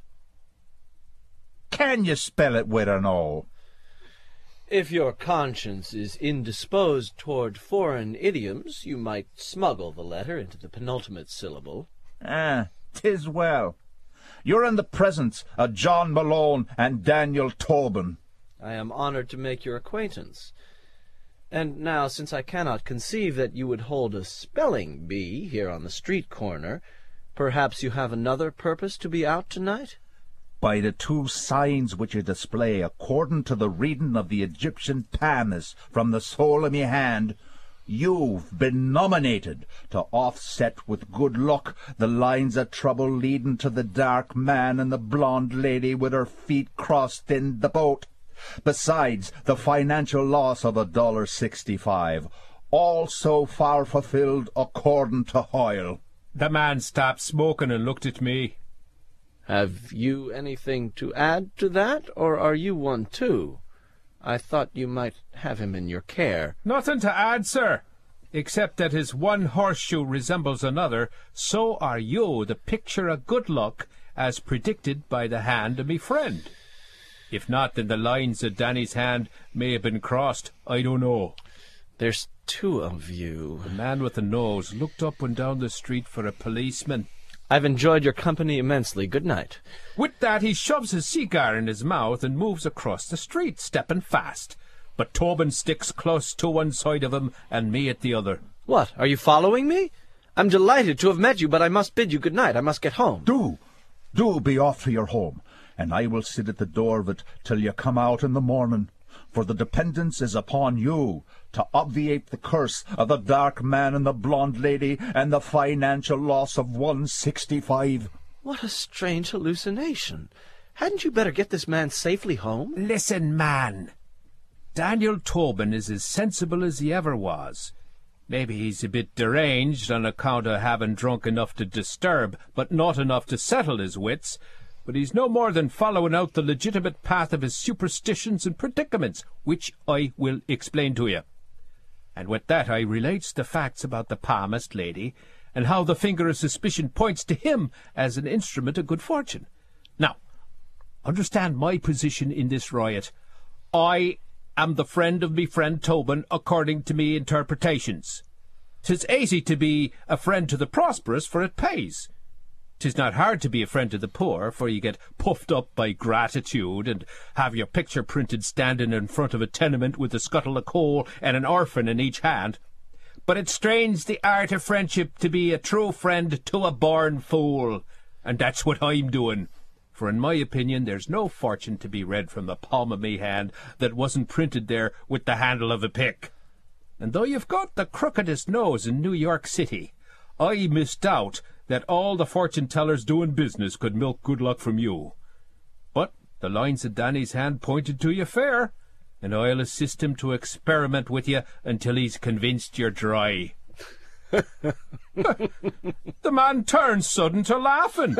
Can you spell it with an O? If your conscience is indisposed toward foreign idioms, you might smuggle the letter into the penultimate syllable. Ah, 'tis well. You're in the presence of John Malone and Daniel Tobin. I am honored to make your acquaintance. And now, since I cannot conceive that you would hold a spelling bee here on the street corner, perhaps you have another purpose to be out tonight? By the two signs which you display according to the reading of the Egyptian palmist from the sole of me hand, you've been nominated to offset with good luck the lines of trouble leading to the dark man and the blonde lady with her feet crossed in the boat, besides the financial loss of a dollar sixty-five, all so far fulfilled according to Hoyle. The man stopped smoking and looked at me. Have you anything to add to that, or are you one too? I thought you might have him in your care. Nothing to add, sir, except that as one horseshoe resembles another, so are you the picture of good luck as predicted by the hand of me friend. If not, then the lines of Danny's hand may have been crossed. I don't know. There's two of you. The man with the nose looked up and down the street for a policeman. I've enjoyed your company immensely. Good night. With that, he shoves his cigar in his mouth and moves across the street, stepping fast. But Tobin sticks close to one side of him and me at the other. What, are you following me? I'm delighted to have met you, but I must bid you good night. I must get home. Do, do be off to your home, and I will sit at the door of it till you come out in the morning. For the dependence is upon you to obviate the curse of the dark man and the blonde lady and the financial loss of one sixty-five. What a strange hallucination. Hadn't you better get this man safely home? Listen, man. Daniel Tobin is as sensible as he ever was. Maybe he's a bit deranged on account of having drunk enough to disturb, but not enough to settle his wits. But he's no more than following out the legitimate path of his superstitions and predicaments, which I will explain to you. And with that I relates the facts about the palmist lady, and how the finger of suspicion points to him as an instrument of good fortune. Now, understand my position in this riot. I am the friend of me friend Tobin, according to me interpretations. 'Tis easy to be a friend to the prosperous, for it pays. 'Tis not hard to be a friend to the poor, for you get puffed up by gratitude, and have your picture printed standing in front of a tenement with a scuttle of coal and an orphan in each hand. But it strains the art of friendship to be a true friend to a born fool, and that's what I'm doing. For in my opinion there's no fortune to be read from the palm of me hand that wasn't printed there with the handle of a pick. And though you've got the crookedest nose in New York City, I misdoubt that all the fortune-tellers doing business could milk good luck from you. But the lines of Danny's hand pointed to you fair, and I'll assist him to experiment with you until he's convinced you're dry. The man turns sudden to laughing.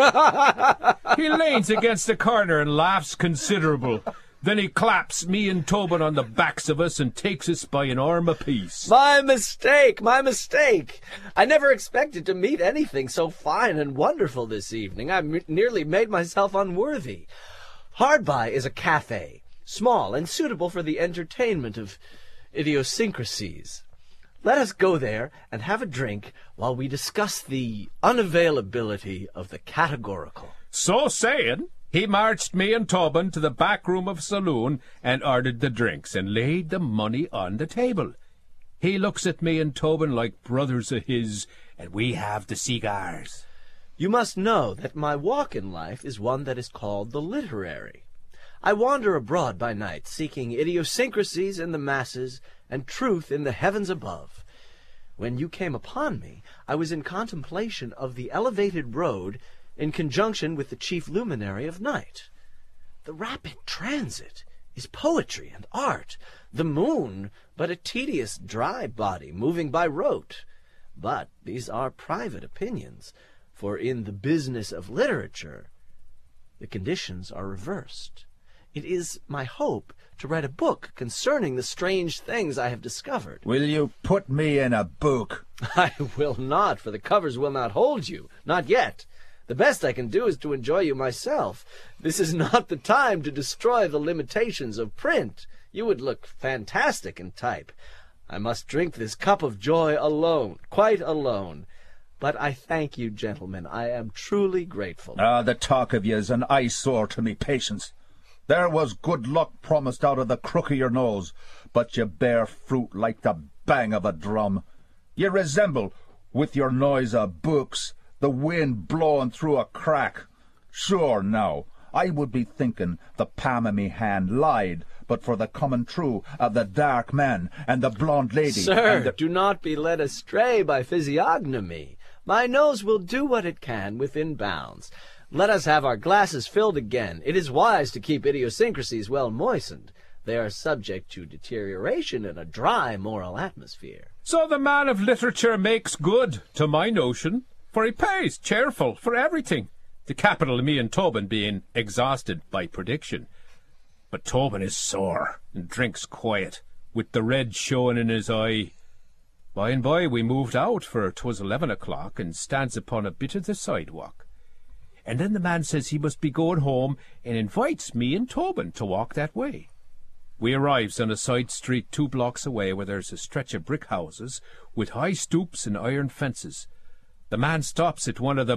He leans against the corner and laughs considerable. Then he claps me and Tobin on the backs of us and takes us by an arm apiece. My mistake, my mistake. I never expected to meet anything so fine and wonderful this evening. I m- nearly made myself unworthy. Hard by is a cafe, small and suitable for the entertainment of idiosyncrasies. Let us go there and have a drink while we discuss the unavailability of the categorical. So saying, he marched me and Tobin to the back room of a saloon and ordered the drinks and laid the money on the table. He looks at me and Tobin like brothers of his, and we have the cigars. You must know that my walk in life is one that is called the literary. I wander abroad by night, seeking idiosyncrasies in the masses and truth in the heavens above. When you came upon me, I was in contemplation of the elevated road in conjunction with the chief luminary of night. The rapid transit is poetry and art, the moon but a tedious dry body moving by rote. But these are private opinions, for in the business of literature the conditions are reversed. It is my hope to write a book concerning the strange things I have discovered. Will you put me in a book? I will not, for the covers will not hold you. Not yet. The best I can do is to enjoy you myself. This is not the time to destroy the limitations of print. You would look fantastic in type. I must drink this cup of joy alone, quite alone. But I thank you, gentlemen. I am truly grateful. Ah, the talk of you is an eyesore to me patience. There was good luck promised out of the crook of your nose, but you bear fruit like the bang of a drum. You resemble, with your noise of books, the wind blowing through a crack. Sure, now, I would be thinking the palm of me hand lied, but for the coming true of the dark man and the blonde lady. Sir, and the... do not be led astray by physiognomy. My nose will do what it can within bounds. Let us have our glasses filled again. It is wise to keep idiosyncrasies well moistened. They are subject to deterioration in a dry moral atmosphere. So the man of literature makes good, to my notion, for he pays cheerful for everything, the capital of me and Tobin being exhausted by prediction. But Tobin is sore, and drinks quiet, with the red showing in his eye. By and by we moved out, for 'twas eleven o'clock, and stands upon a bit of the sidewalk. And then the man says he must be going home, and invites me and Tobin to walk that way. We arrives on a side street two blocks away, where there's a stretch of brick houses with high stoops and iron fences. The man stops at one of them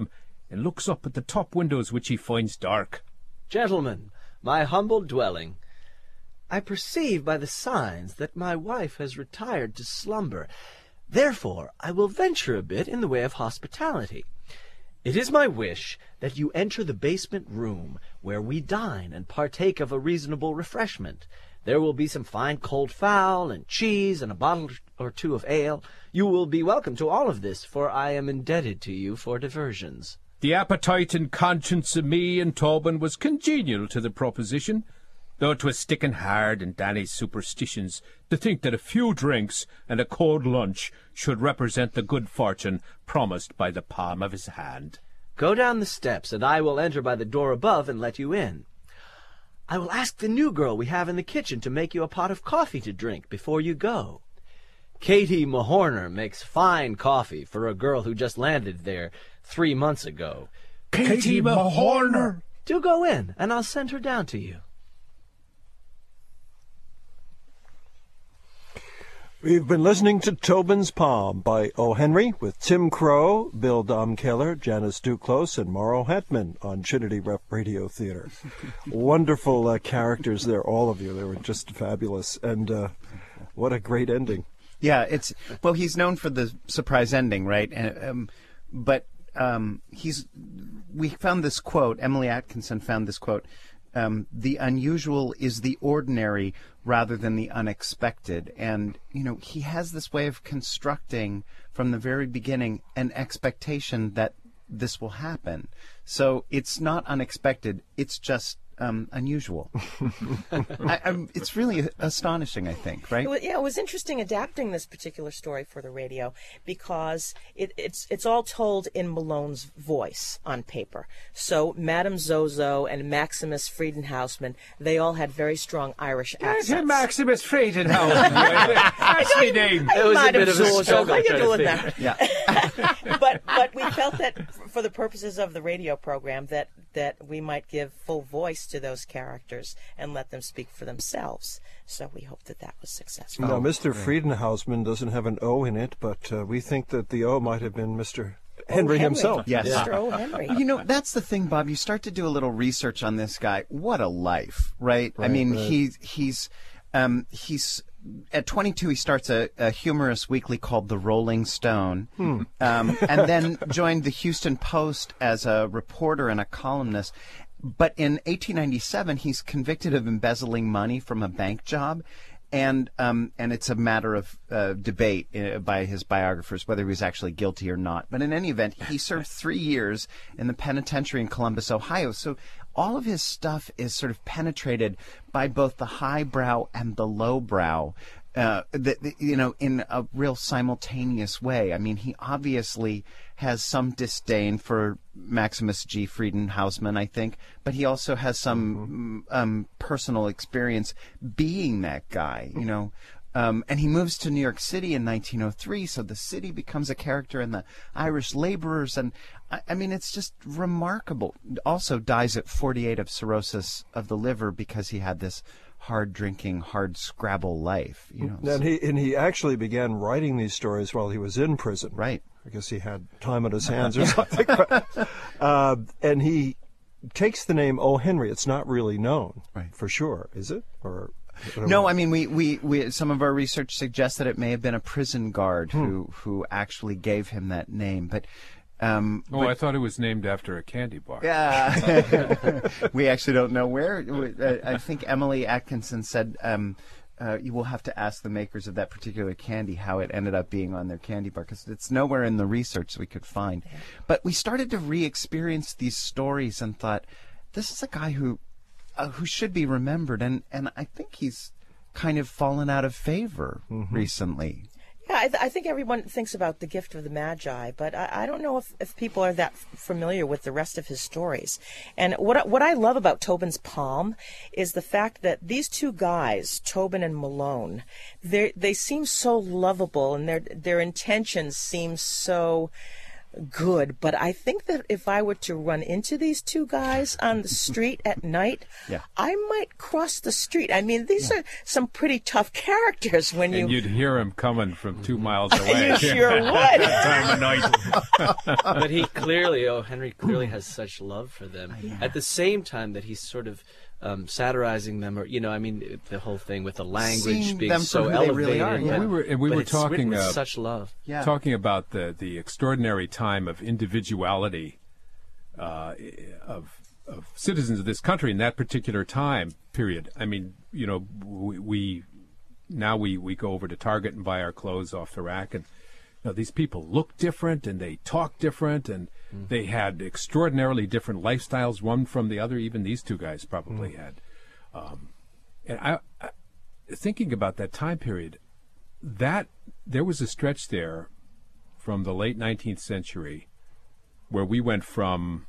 and looks up at the top windows which he finds dark. Gentlemen, my humble dwelling. I perceive by the signs that my wife has retired to slumber. Therefore, I will venture a bit in the way of hospitality. It is my wish that you enter the basement room where we dine and partake of a reasonable refreshment. There will be some fine cold fowl and cheese and a bottle or two of ale. You will be welcome to all of this, for I am indebted to you for diversions. The appetite and conscience of me and Tobin was congenial to the proposition, though 'twas sticking hard in Danny's superstitions to think that a few drinks and a cold lunch should represent the good fortune promised by the palm of his hand. Go down the steps, and I will enter by the door above and let you in. I will ask the new girl we have in the kitchen to make you a pot of coffee to drink before you go. Katie Mahorner makes fine coffee for a girl who just landed there three months ago. Katie Mahorner! Do go in, and I'll send her down to you. We've been listening to Tobin's Palm by O. Henry with Tim Crow, Bill Domkeller, Janice Duclos, and Mauro Hetman on Trinity Rep Radio Theater. Wonderful uh, characters there, all of you. They were just fabulous. And uh, what a great ending. Yeah, it's well, he's known for the surprise ending, right? And, um, but um, he's we found this quote, Emily Atkinson found this quote, um, the unusual is the ordinary rather than the unexpected. And, you know, he has this way of constructing from the very beginning an expectation that this will happen. So it's not unexpected, it's just um, unusual. I, I'm, it's really astonishing, I think, right? It was, yeah, it was interesting adapting this particular story for the radio because it, it's it's all told in Malone's voice on paper. So Madame Zozo and Maximus Friedenhausman, they all had very strong Irish accents. Maximus Friedenhausman. That's my name. It was a Madame bit of a Zozo, struggle how you trying to doing figure that? Yeah. but but we felt that for the purposes of the radio program that that we might give full voice to those characters and let them speak for themselves. So we hope that that was successful. Now, Mister Friedenhausman doesn't have an O in it, but uh, we think that the O might have been Mister Henry, Henry himself. Yes. Mister O. Henry. You know, that's the thing, Bob. You start to do a little research on this guy. What a life, right? I Right, mean, right. he, he's um, he's at twenty-two. He starts a, a humorous weekly called The Rolling Stone, Hmm. um, and then joined the Houston Post as a reporter and a columnist. But in eighteen ninety-seven, he's convicted of embezzling money from a bank job. And um, and it's a matter of uh, debate uh, by his biographers whether he was actually guilty or not. But in any event, he served three years in the penitentiary in Columbus, Ohio. So all of his stuff is sort of penetrated by both the highbrow and the lowbrow, uh, the, the, you know, in a real simultaneous way. I mean, he obviously has some disdain for Maximus G. Friedenhausman, I think, but he also has some mm-hmm. um, personal experience being that guy, you know. Um, and he moves to New York City in nineteen oh three, so the city becomes a character in the Irish laborers. And, I, I mean, it's just remarkable. Also dies at forty-eight of cirrhosis of the liver because he had this hard-drinking, hard-scrabble life. You know, And so- he and he actually began writing these stories while he was in prison. Right. I guess he had time on his hands or something. But, uh, and he takes the name O. Henry. It's not really known Right. for sure, is it? Or No, I mean, we, we, we some of our research suggests that it may have been a prison guard Hmm. who who actually gave him that name. But um, Oh, but- I thought it was named after a candy bar. Yeah, we actually don't know where. We- uh, I think Emily Atkinson said um, uh, you will have to ask the makers of that particular candy how it ended up being on their candy bar, because it's nowhere in the research we could find. But we started to re-experience these stories and thought, this is a guy who uh, who should be remembered, and and I think he's kind of fallen out of favor recently. Yeah, I, th- I think everyone thinks about The Gift of the Magi, but I, I don't know if, if people are that f- familiar with the rest of his stories. And what I- what I love about Tobin's Palm is the fact that these two guys, Tobin and Malone, they they seem so lovable, and their their intentions seem so good, but I think that if I were to run into these two guys on the street at night, Yeah. I might cross the street. I mean, these are some pretty tough characters when you... And you'd hear him coming from two miles away. You sure would. Time of night. But he clearly, oh, Henry clearly has such love for them. At the same time that he's sort of um, satirizing them, or you know, I mean, the whole thing with the language Seeing being them for so who they elevated. really are, but- yeah. We were and we but were it's written talking with uh, such love. Yeah. talking about the the extraordinary time of individuality uh, of of citizens of this country in that particular time period. I mean, you know, we, we now we, we go over to Target and buy our clothes off the rack, and you know, these people look different and they talk different, and mm. they had extraordinarily different lifestyles, one from the other. Even these two guys probably mm. had. Um, and I, I, thinking about that time period, that there was a stretch there from the late nineteenth century where we went from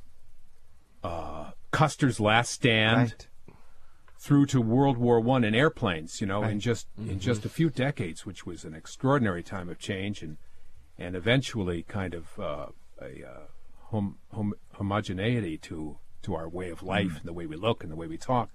uh, Custer's Last Stand Right. through to World War One in airplanes, you know, Right. in just Mm-hmm. in just a few decades, which was an extraordinary time of change, and and eventually kind of uh, a uh, hom- hom- homogeneity to to our way of life Mm. and the way we look and the way we talk.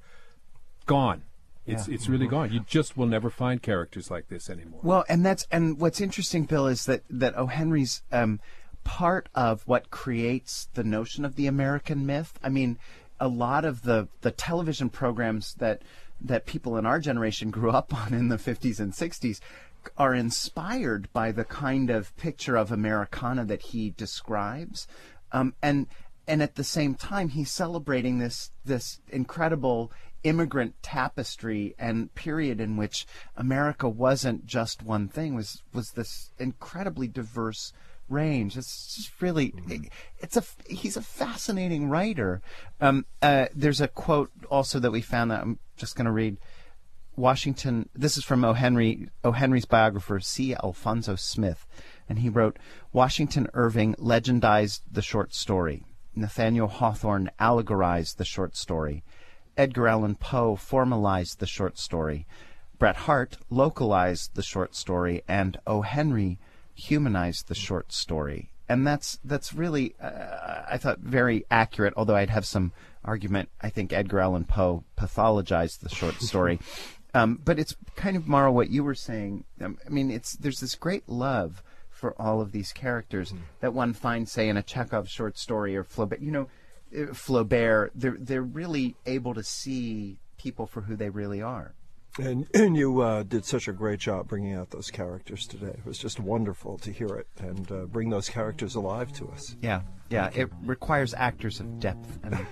Gone. It's Yeah. it's really gone. You just will never find characters like this anymore. Well, and that's and what's interesting, Bill, is that that O. Henry's um, part of what creates the notion of the American myth. I mean, a lot of the the television programs that that people in our generation grew up on in the fifties and sixties are inspired by the kind of picture of Americana that he describes, um, and and at the same time he's celebrating this this incredible immigrant tapestry and period in which America wasn't just one thing, was was this incredibly diverse range. It's just really, mm-hmm. it's a he's a fascinating writer. Um, uh, there's a quote also that we found that I'm just going to read. Washington, this is from O. Henry, O. Henry's biographer, C. Alfonso Smith, and he wrote, Washington Irving legendized the short story. Nathaniel Hawthorne allegorized the short story. Edgar Allan Poe formalized the short story. Bret Harte localized the short story, and O. Henry humanized the short story. And that's that's really, uh, I thought, very accurate, although I'd have some argument. I think Edgar Allan Poe pathologized the short story. um, but it's kind of, Mara, what you were saying. Um, I mean, it's there's this great love for all of these characters mm-hmm. that one finds, say, in a Chekhov short story or Flaubert. You know, Flaubert, they're, they're really able to see people for who they really are. And, and you uh, did such a great job bringing out those characters today. It was just wonderful to hear it and uh, bring those characters alive to us. Yeah, yeah. It requires actors of depth and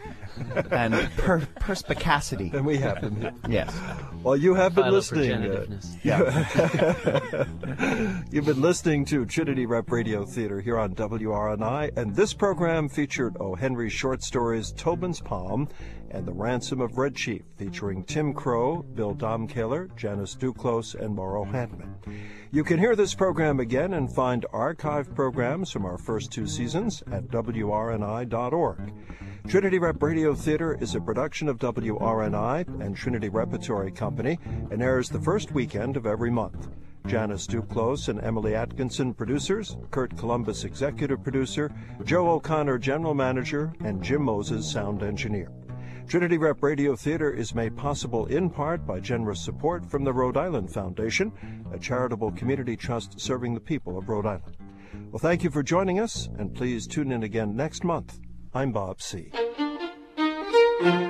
and per- perspicacity. And we have them here. Yes. Well, you have been listening. Uh, Yeah. You've been listening to Trinity Rep Radio Theater here on W R N I, and this program featured O. Henry's short stories Tobin's Palm and The Ransom of Red Chief, featuring Tim Crow, Bill Domkaler, Janice Duclos, and Mauro Handman. You can hear this program again and find archive programs from our first two seasons at W R N I dot org. Trinity Rep Radio Theater is a production of W R N I and Trinity Repertory Company and airs the first weekend of every month. Janice Duclos and Emily Atkinson, producers, Kurt Columbus, executive producer, Joe O'Connor, general manager, and Jim Moses, sound engineer. Trinity Rep Radio Theater is made possible in part by generous support from the Rhode Island Foundation, a charitable community trust serving the people of Rhode Island. Well, thank you for joining us, and please tune in again next month. I'm Bob C.